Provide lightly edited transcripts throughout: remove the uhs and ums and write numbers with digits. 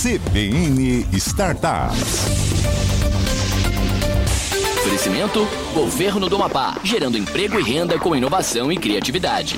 CBN Startups. Oferecimento: Governo do Amapá, gerando emprego e renda com inovação e criatividade.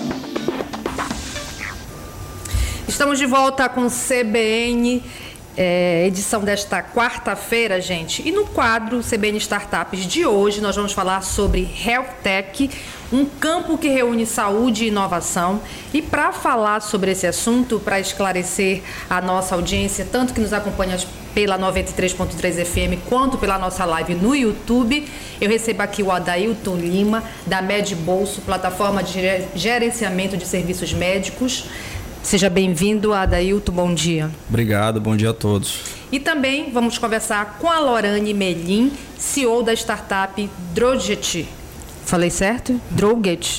Estamos de volta com CBN, edição desta quarta-feira, gente. E no quadro CBN Startups de hoje, nós vamos falar sobre Health Tech, um campo que reúne saúde e inovação. E para falar sobre esse assunto, para esclarecer a nossa audiência, tanto que nos acompanha pela 93.3 FM, quanto pela nossa live no YouTube, eu recebo aqui o Adailton Lima, da MedBolso, plataforma de gerenciamento de serviços médicos. Seja bem-vindo, Adailton, bom dia. Obrigado, bom dia a todos. E também vamos conversar com a Lorane Melim, CEO da startup Droget. Falei certo? Droget,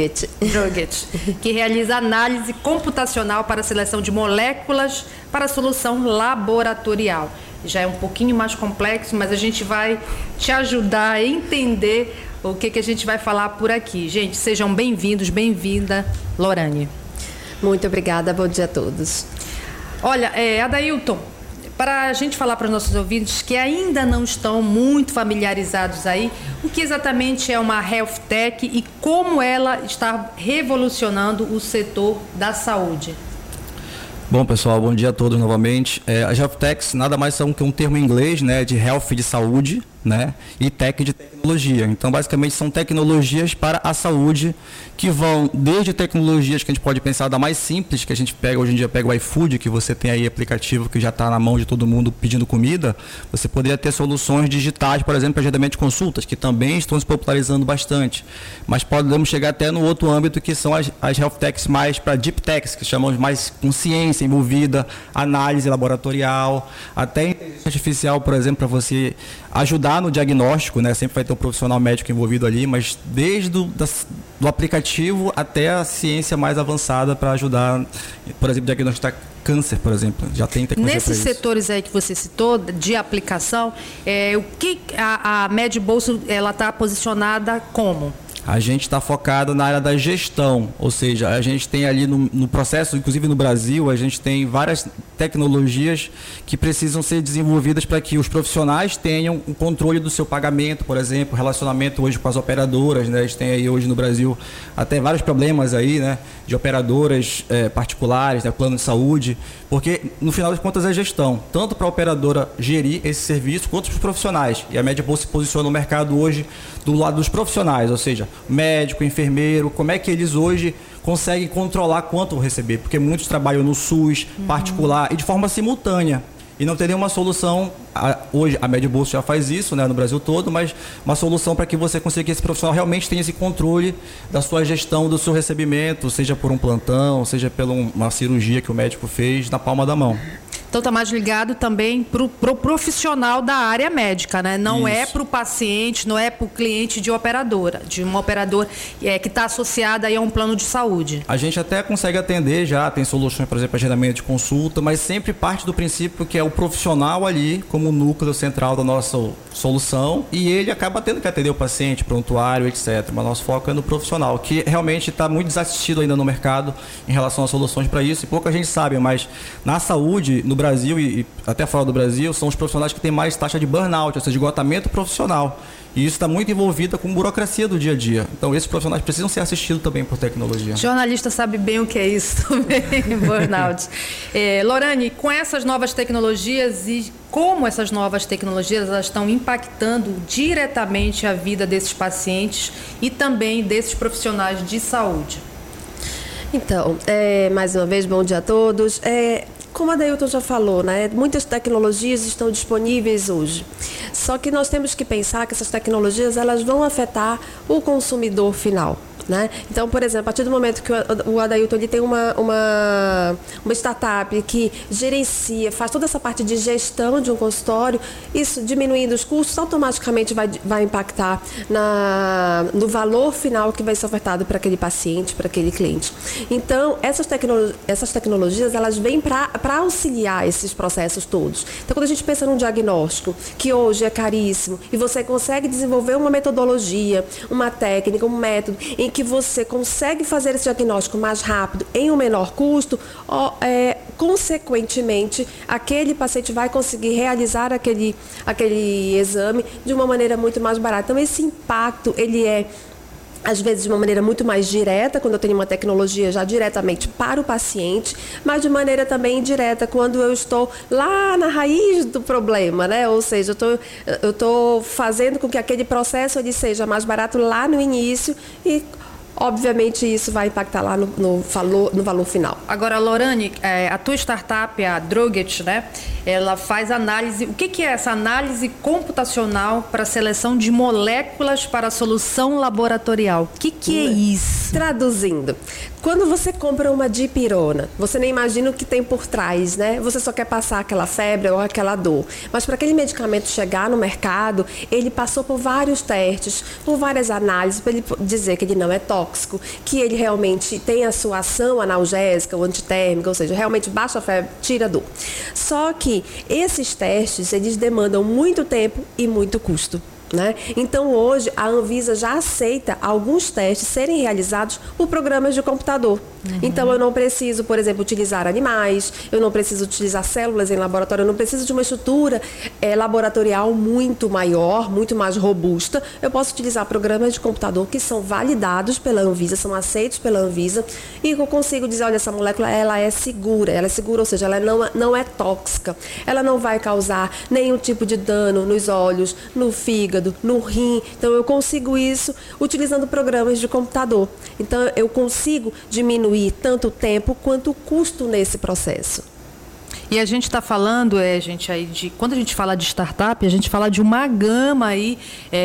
que realiza análise computacional para a seleção de moléculas para solução laboratorial. Já é um pouquinho mais complexo, mas a gente vai te ajudar a entender o que a gente vai falar por aqui. Gente, sejam bem-vindos, bem-vinda, Lorane. Muito obrigada, bom dia a todos. Olha, Adailton, para a gente falar para os nossos ouvintes que ainda não estão muito familiarizados aí, o que exatamente é uma Health Tech e como ela está revolucionando o setor da saúde? Bom, pessoal, bom dia a todos novamente. As Health Techs nada mais são que um termo em inglês, né, de health de saúde, né, e tech de tecnologia. Então, basicamente, são tecnologias para a saúde que vão desde tecnologias que a gente pode pensar da mais simples, que a gente pega hoje em dia, pega o iFood, que você tem aí aplicativo que já está na mão de todo mundo pedindo comida. Você poderia ter soluções digitais, por exemplo, para agendamento de consultas, que também estão se popularizando bastante. Mas podemos chegar até no outro âmbito, que são as Health Techs mais para Deep Techs, que chamamos mais com ciência envolvida, análise laboratorial, até inteligência artificial, por exemplo, para você ajudar no diagnóstico, né? Sempre vai ter um profissional médico envolvido ali, mas desde do aplicativo até a ciência mais avançada para ajudar, por exemplo, diagnosticar câncer, por exemplo. Já tem tecnologia para isso. Nesses setores aí que você citou, de aplicação, o que a MedBolso ela está posicionada como? A gente está focado na área da gestão, ou seja, a gente tem ali no processo, inclusive no Brasil, a gente tem várias tecnologias que precisam ser desenvolvidas para que os profissionais tenham o controle do seu pagamento, por exemplo, relacionamento hoje com as operadoras, né? A gente tem aí hoje no Brasil até vários problemas aí, né, de operadoras particulares, né, plano de saúde, porque no final das contas é gestão, tanto para a operadora gerir esse serviço quanto para os profissionais. E a MedBolso se posiciona no mercado hoje do lado dos profissionais, ou seja, médico, enfermeiro, como é que eles hoje conseguem controlar quanto vão receber, porque muitos trabalham no SUS, particular e de forma simultânea. E não tem nenhuma solução, hoje a MedBolso já faz isso, né, no Brasil todo, mas uma solução para que você consiga que esse profissional realmente tenha esse controle da sua gestão, do seu recebimento, seja por um plantão, seja por uma cirurgia que o médico fez na palma da mão. Então está mais ligado também para o profissional da área médica, né? Não é para o paciente, não é para o cliente de uma operadora que está associada aí a um plano de saúde. A gente até consegue atender já, tem soluções, por exemplo, agendamento de consulta, mas sempre parte do princípio que é o profissional ali como o núcleo central da nossa solução e ele acaba tendo que atender o paciente, prontuário, etc. Mas nosso foco é no profissional, que realmente está muito desassistido ainda no mercado em relação a soluções para isso e pouca gente sabe, mas na saúde, no Brasil e até fora do Brasil, são os profissionais que têm mais taxa de burnout, ou seja, de esgotamento profissional. E isso está muito envolvido com burocracia do dia a dia. Então, esses profissionais precisam ser assistidos também por tecnologia. Jornalista sabe bem o que é isso também, burnout. Lorane, com essas novas tecnologias e como essas novas tecnologias elas estão impactando diretamente a vida desses pacientes e também desses profissionais de saúde? Então, mais uma vez, bom dia a todos. Como a Adailton já falou, né, muitas tecnologias estão disponíveis hoje. Só que nós temos que pensar que essas tecnologias elas vão afetar o consumidor final. Né? Então, por exemplo, a partir do momento que o Adailton ele tem uma startup que gerencia, faz toda essa parte de gestão de um consultório, isso diminuindo os custos, automaticamente vai impactar no valor final que vai ser ofertado para aquele paciente, para aquele cliente. Então, essas tecnologias elas vêm para auxiliar esses processos todos. Então, quando a gente pensa num diagnóstico, que hoje é caríssimo, e você consegue desenvolver uma metodologia, uma técnica, um método, em que você consegue fazer esse diagnóstico mais rápido, em um menor custo, consequentemente, aquele paciente vai conseguir realizar aquele exame de uma maneira muito mais barata. Então, esse impacto, ele é, às vezes, de uma maneira muito mais direta, quando eu tenho uma tecnologia já diretamente para o paciente, mas de maneira também indireta, quando eu estou lá na raiz do problema, né? Ou seja, eu estou fazendo com que aquele processo ele seja mais barato lá no início e, obviamente, isso vai impactar lá no valor final. Agora, Lorane, a tua startup, a Druget, né? Ela faz análise. O que é essa análise computacional para seleção de moléculas para solução laboratorial? O que é isso? Traduzindo, quando você compra uma dipirona, você nem imagina o que tem por trás, né? Você só quer passar aquela febre ou aquela dor. Mas para aquele medicamento chegar no mercado, ele passou por vários testes, por várias análises, para ele dizer que ele não é tóxico, que ele realmente tem a sua ação analgésica ou antitérmica, ou seja, realmente baixa a febre, tira a dor. Só que esses testes, eles demandam muito tempo e muito custo, né? Então, hoje, a Anvisa já aceita alguns testes serem realizados por programas de computador. Então, eu não preciso, por exemplo, utilizar animais, eu não preciso utilizar células em laboratório, eu não preciso de uma estrutura laboratorial muito maior, muito mais robusta. Eu posso utilizar programas de computador que são validados pela Anvisa, são aceitos pela Anvisa, e eu consigo dizer, olha, essa molécula ela é segura, ou seja, ela não é tóxica, ela não vai causar nenhum tipo de dano nos olhos, no fígado, no rim. Então, eu consigo isso utilizando programas de computador. Então, eu consigo diminuir tanto o tempo quanto o custo nesse processo. E a gente está falando, quando a gente fala de startup, a gente fala de uma gama aí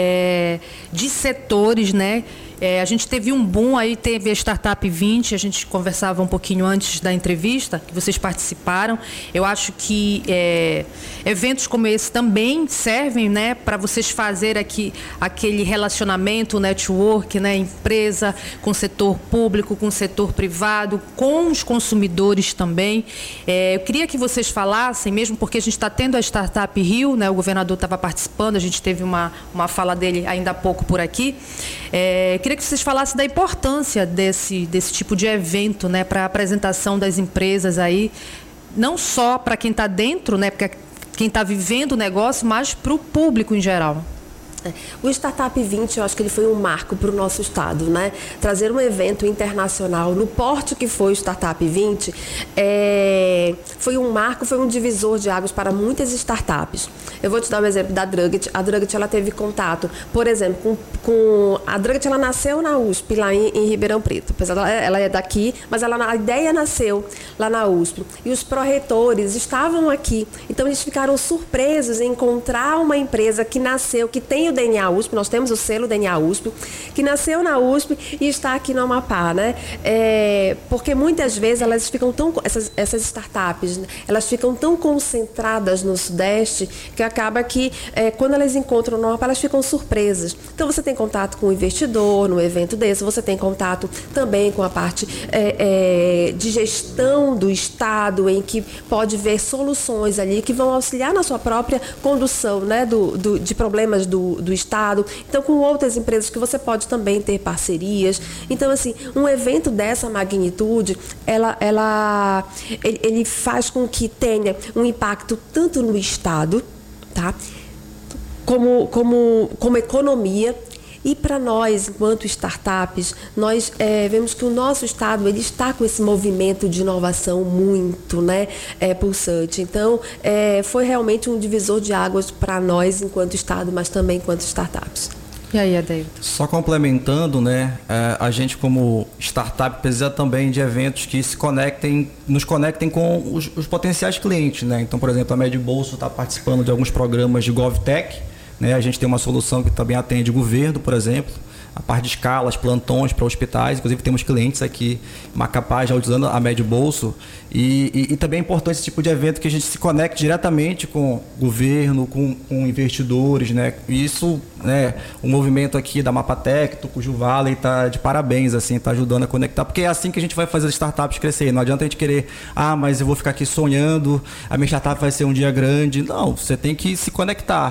de setores, né? A gente teve um boom aí, teve a Startup 20, a gente conversava um pouquinho antes da entrevista, que vocês participaram. Eu acho que eventos como esse também servem, né, para vocês fazerem aquele relacionamento, network, né, empresa com o setor público, com o setor privado, com os consumidores também. Eu queria que vocês falassem, mesmo porque a gente está tendo a Startup Rio, né, o governador estava participando, a gente teve uma fala dele ainda há pouco por aqui. Queria que vocês falassem da importância desse tipo de evento, né, para a apresentação das empresas aí, não só para quem está dentro, né, porque quem está vivendo o negócio, mas para o público em geral. O Startup 20, eu acho que ele foi um marco para o nosso estado, né? Trazer um evento internacional no porte que foi o Startup 20 foi um marco, foi um divisor de águas para muitas startups. Eu vou te dar um exemplo da Druget. A Druget, ela teve contato, por exemplo, a Druget, ela nasceu na USP, lá em Ribeirão Preto. Apesar ela é daqui, mas a ideia nasceu lá na USP. E os pró-reitores estavam aqui. Então, eles ficaram surpresos em encontrar uma empresa que nasceu, que tem o DNA USP, nós temos o selo DNA USP, que nasceu na USP e está aqui no Amapá, né? Porque muitas vezes elas ficam essas startups, né? Elas ficam tão concentradas no Sudeste que acaba que quando elas encontram no Amapá, elas ficam surpresas. Então, você tem contato com o investidor no evento desse, você tem contato também com a parte de gestão do Estado, em que pode ver soluções ali que vão auxiliar na sua própria condução, né, de problemas do Estado. Então, com outras empresas que você pode também ter parcerias. Então, assim, um evento dessa magnitude, ele faz com que tenha um impacto tanto no Estado, tá, como economia. E para nós, enquanto startups, nós vemos que o nosso Estado ele está com esse movimento de inovação muito, né, pulsante. Então, foi realmente um divisor de águas para nós, enquanto Estado, mas também enquanto startups. E aí, Adailton? Só complementando, né, a gente como startup precisa também de eventos que nos conectem com os potenciais clientes, né? Então, por exemplo, a MedBolso está participando de alguns programas de GovTech, né? A gente tem uma solução que também atende governo, por exemplo, a parte de escalas, plantões para hospitais. Inclusive, temos clientes aqui em Macapá já utilizando a MedBolso. E também é importante esse tipo de evento que a gente se conecte diretamente com o governo, com investidores, né? E isso, né, o movimento aqui da Mapatec, Tucuju Valley, está de parabéns, assim, está ajudando a conectar, porque é assim que a gente vai fazer as startups crescer. Não adianta a gente querer, mas eu vou ficar aqui sonhando, a minha startup vai ser um dia grande. Não, você tem que se conectar.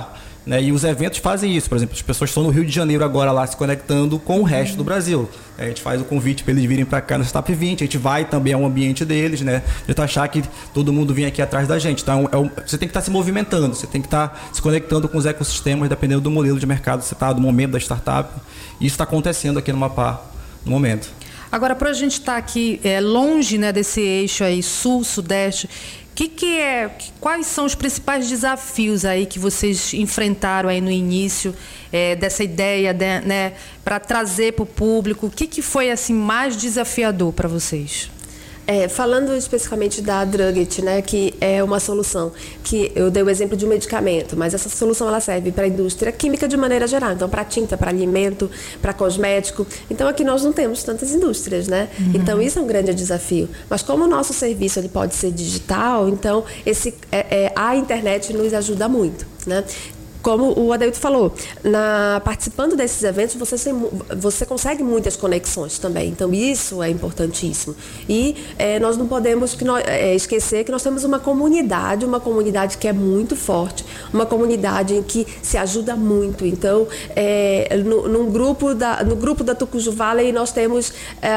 né? E os eventos fazem isso. Por exemplo, as pessoas estão no Rio de Janeiro agora lá se conectando com o resto do Brasil. A gente faz o convite para eles virem para cá no Startup 20, a gente vai também ao ambiente deles, né? A gente achar que todo mundo vem aqui atrás da gente. Então, você tem que estar se movimentando, você tem que estar se conectando com os ecossistemas, dependendo do modelo de mercado que você está, do momento da startup. E isso está acontecendo aqui no Amapá, no momento. Agora, para a gente estar aqui longe, né, desse eixo aí, sul, sudeste, quais são os principais desafios aí que vocês enfrentaram aí no início dessa ideia, né, para trazer para o público? O que foi assim mais desafiador para vocês? Falando especificamente da Drugit, né, que é uma solução, que eu dei o exemplo de um medicamento, mas essa solução ela serve para a indústria química de maneira geral, então para tinta, para alimento, para cosmético. Então aqui nós não temos tantas indústrias, né? Então isso é um grande desafio. Mas como o nosso serviço ele pode ser digital, então a internet nos ajuda muito, né? Como o Adeilton falou, participando desses eventos, você consegue muitas conexões também. Então, isso é importantíssimo. E nós não podemos esquecer que nós temos uma comunidade que é muito forte, uma comunidade em que se ajuda muito. Então, no grupo da Tucuju Valley, nós temos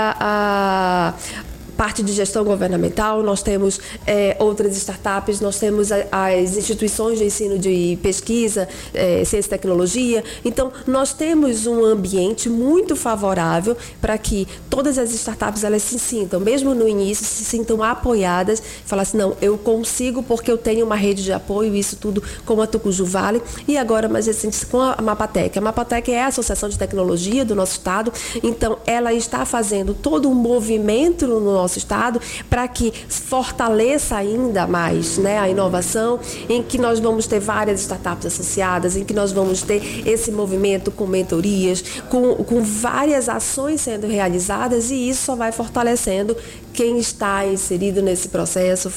parte de gestão governamental, nós temos outras startups, nós temos as instituições de ensino de pesquisa, ciência e tecnologia. Então, nós temos um ambiente muito favorável para que todas as startups elas se sintam, mesmo no início, se sintam apoiadas, e falar assim, não, eu consigo porque eu tenho uma rede de apoio, isso tudo com a Tucuju Valley e agora mais recente com a Mapatec. A Mapatec é a Associação de Tecnologia do nosso estado, então ela está fazendo todo um movimento no nosso estado para que fortaleça ainda mais, né, a inovação, em que nós vamos ter várias startups associadas, em que nós vamos ter esse movimento com mentorias, com várias ações sendo realizadas, e isso só vai fortalecendo quem está inserido nesse processo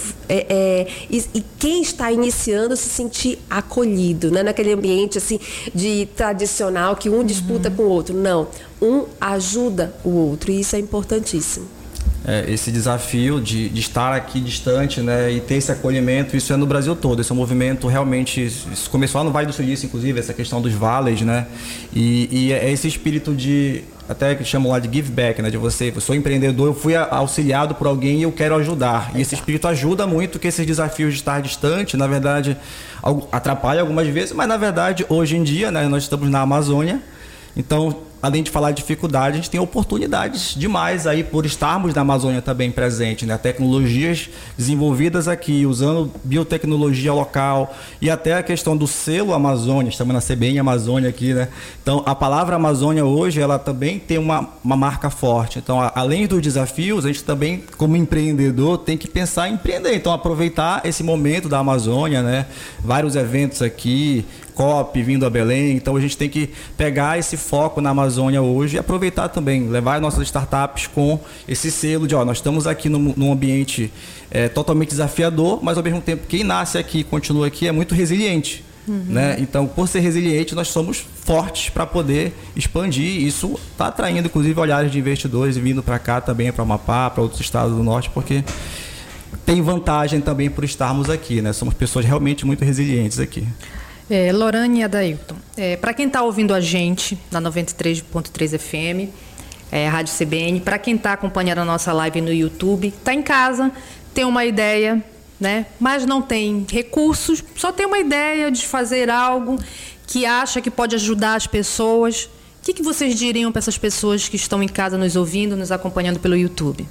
e quem está iniciando se sentir acolhido, né, naquele ambiente assim de tradicional que um disputa com o outro. Não, um ajuda o outro, e isso é importantíssimo. Esse desafio de estar aqui distante, né, e ter esse acolhimento, isso é no Brasil todo. Esse é um movimento realmente, isso começou lá no Vale do Silício, inclusive, essa questão dos vales, né, e é esse espírito de, até que chamam lá de give back, né, de eu sou empreendedor, eu fui auxiliado por alguém e eu quero ajudar. E esse espírito ajuda muito, que esses desafios de estar distante, na verdade, atrapalha algumas vezes, mas na verdade, hoje em dia, né, nós estamos na Amazônia, então, além de falar de dificuldade, a gente tem oportunidades demais aí por estarmos na Amazônia também presente, né? Tecnologias desenvolvidas aqui, usando biotecnologia local e até a questão do selo Amazônia, estamos na CBN Amazônia aqui, né? Então, a palavra Amazônia hoje, ela também tem uma marca forte. Então, além dos desafios, a gente também, como empreendedor, tem que pensar em empreender. Então, aproveitar esse momento da Amazônia, né? Vários eventos aqui, COP vindo a Belém, então a gente tem que pegar esse foco na Amazônia hoje e aproveitar também, levar nossas startups com esse selo de, nós estamos aqui num ambiente totalmente desafiador, mas ao mesmo tempo quem nasce aqui e continua aqui é muito resiliente. Né? Então, por ser resiliente, nós somos fortes para poder expandir. Isso está atraindo, inclusive, olhares de investidores vindo para cá também, para o Amapá, para outros estados do norte, porque tem vantagem também por estarmos aqui, né? Somos pessoas realmente muito resilientes aqui. Lorane e Adailton, para quem está ouvindo a gente na 93.3 FM, Rádio CBN, para quem está acompanhando a nossa live no YouTube, está em casa, tem uma ideia, né, mas não tem recursos, só tem uma ideia de fazer algo que acha que pode ajudar as pessoas. O que vocês diriam para essas pessoas que estão em casa nos ouvindo, nos acompanhando pelo YouTube?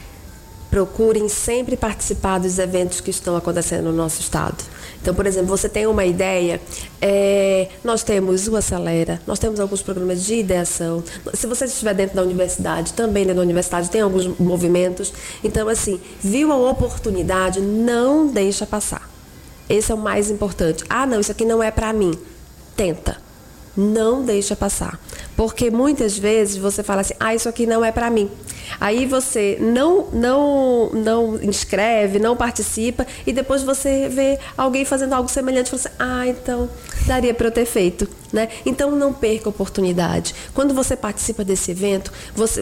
Procurem sempre participar dos eventos que estão acontecendo no nosso estado. Então, por exemplo, você tem uma ideia, nós temos o Acelera, nós temos alguns programas de ideação. Se você estiver dentro da universidade, também dentro da universidade tem alguns movimentos. Então, assim, viu a oportunidade, não deixa passar. Esse é o mais importante. Não, isso aqui não é para mim. Tenta. Não deixa passar. Porque muitas vezes você fala assim, isso aqui não é para mim. Aí você não inscreve, não participa e depois você vê alguém fazendo algo semelhante e fala assim, então daria para eu ter feito, né? Então não perca a oportunidade. Quando você participa desse evento,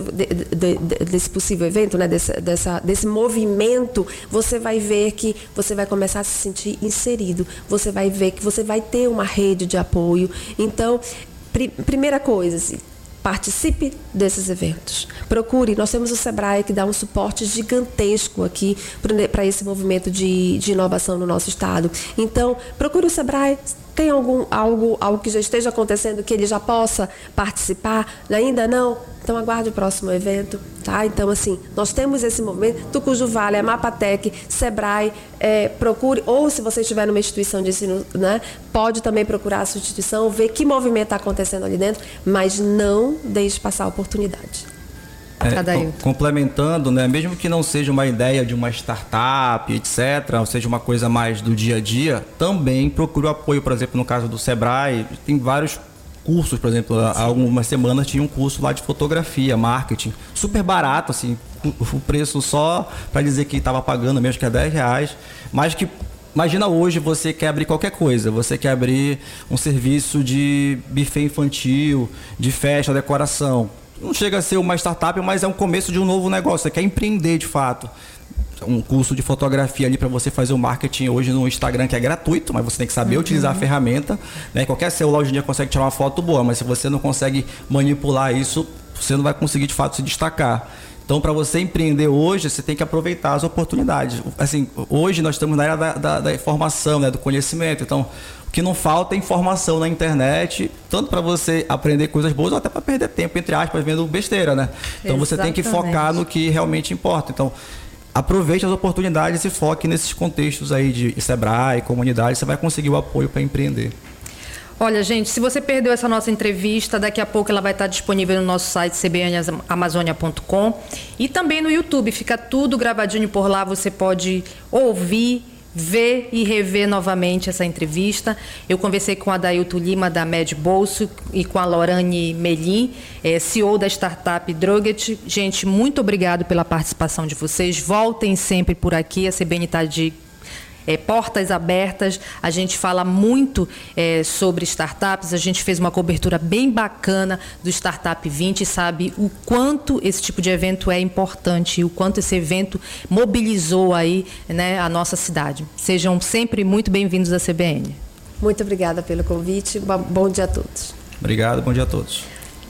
desse possível evento, né? desse movimento, você vai ver que você vai começar a se sentir inserido. Você vai ver que você vai ter uma rede de apoio. Então, primeira coisa, assim, participe desses eventos. Procure, nós temos o Sebrae que dá um suporte gigantesco aqui para esse movimento de inovação no nosso estado. Então, procure o Sebrae. Tem algo que já esteja acontecendo que ele já possa participar? Ainda não? Então aguarde o próximo evento, tá? Então, assim, nós temos esse movimento, Tucuju Vale, a Mapatec, Sebrae, procure, ou se você estiver numa instituição de ensino, né, pode também procurar a sua instituição, ver que movimento está acontecendo ali dentro, mas não deixe passar a oportunidade. Complementando, né, mesmo que não seja uma ideia de uma startup, etc., ou seja uma coisa mais do dia a dia, também procure o apoio, por exemplo, no caso do Sebrae, tem vários cursos, por exemplo, há algumas semanas tinha um curso lá de fotografia, marketing, super barato, assim, o preço só para dizer que estava pagando mesmo, que é R$10, mas que imagina hoje você quer abrir qualquer coisa, você quer abrir um serviço de buffet infantil, de festa, decoração. Não chega a ser uma startup, mas é um começo de um novo negócio. Você quer empreender de fato. Um curso de fotografia ali para você fazer o marketing hoje no Instagram, que é gratuito, mas você tem que saber utilizar a ferramenta, né? Qualquer celular hoje em dia consegue tirar uma foto boa, mas se você não consegue manipular isso, você não vai conseguir de fato se destacar. Então, para você empreender hoje, você tem que aproveitar as oportunidades. Assim, hoje nós estamos na era da informação, né, do conhecimento. Então, o que não falta é informação na internet, tanto para você aprender coisas boas ou até para perder tempo, entre aspas, vendo besteira, né? Então, você tem que focar no que realmente importa. Então, aproveite as oportunidades e foque nesses contextos aí de Sebrae, comunidade, você vai conseguir o apoio para empreender. Olha, gente, se você perdeu essa nossa entrevista, daqui a pouco ela vai estar disponível no nosso site cbnamazonia.com e também no YouTube. Fica tudo gravadinho por lá, você pode ouvir, ver e rever novamente essa entrevista. Eu conversei com a Dailton Lima, da Med Bolso, e com a Lorane Melim, CEO da startup Droget. Gente, muito obrigado pela participação de vocês. Voltem sempre por aqui, a CBN está de portas abertas. A gente fala muito sobre startups, a gente fez uma cobertura bem bacana do Startup 20 e sabe o quanto esse tipo de evento é importante e o quanto esse evento mobilizou aí, né, a nossa cidade. Sejam sempre muito bem-vindos à CBN. Muito obrigada pelo convite, bom dia a todos. Obrigado, bom dia a todos.